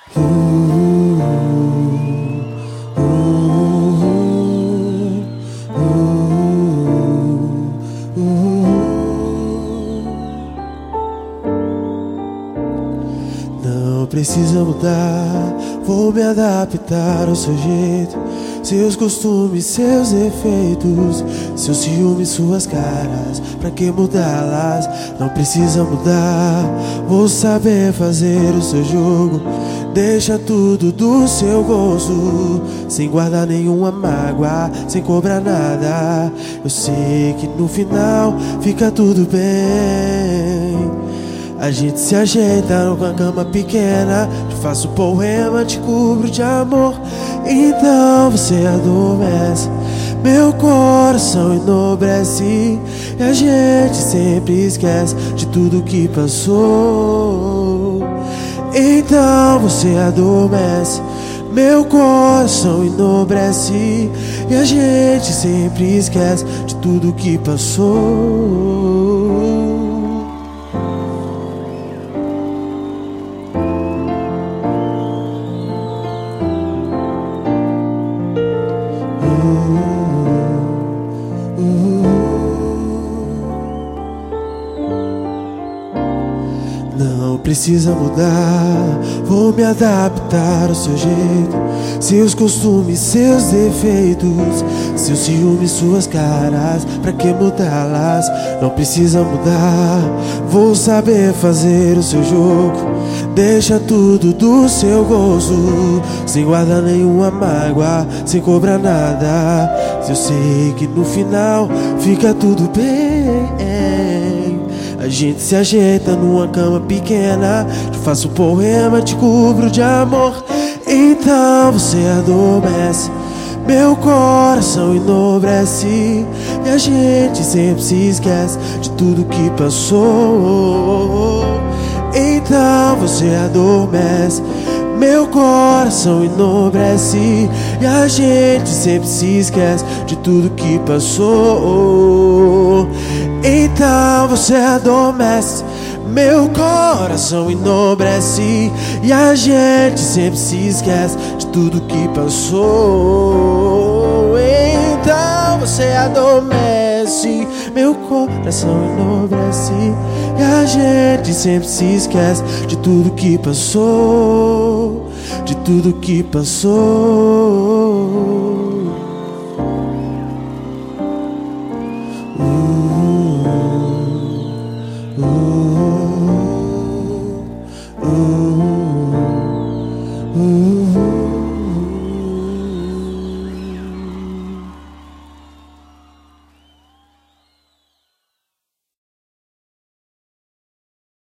Não precisa mudar, vou me adaptar ao seu jeito, seus costumes, seus defeitos, seus ciúmes, suas caras, pra que mudá-las? Não precisa mudar, vou saber fazer o seu jogo. Deixa tudo do seu gosto, sem guardar nenhuma mágoa, sem cobrar nada. Eu sei que no final fica tudo bem. A gente se ajeita com a cama pequena, te faço poema, te cubro de amor. Então você adormece, meu coração enobrece, e a gente sempre esquece de tudo que passou. Então você adormece, meu coração enobrece, e a gente sempre esquece de tudo que passou. Não precisa mudar, vou me adaptar ao seu jeito, seus costumes, seus defeitos, seus ciúmes, suas caras, pra que mudá-las? Não precisa mudar, vou saber fazer o seu jogo. Deixa tudo do seu gosto, sem guardar nenhuma mágoa, sem cobrar nada. Eu sei que no final fica tudo bem. A gente se ajeita numa cama pequena, te faço poema, te cubro de amor. Então você adormece, meu coração enobrece, e a gente sempre se esquece de tudo que passou. Então você adormece, meu coração enobrece, e a gente sempre se esquece de tudo que passou. Então você adormece, meu coração enobrece, e a gente sempre se esquece de tudo que passou. Então você adormece, meu coração enobrece, e a gente sempre se esquece de tudo que passou, de tudo que passou.